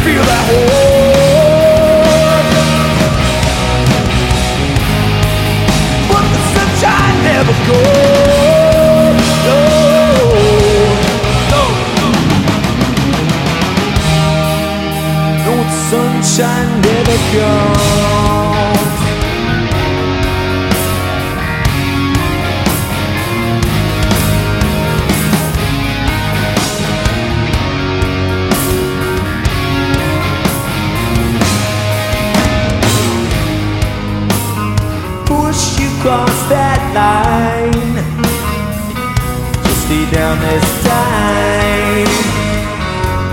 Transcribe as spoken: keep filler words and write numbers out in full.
feel that hold. But the sunshine never goes. No, no, no. No, the sunshine never comes. Cross that line, just stay down this time.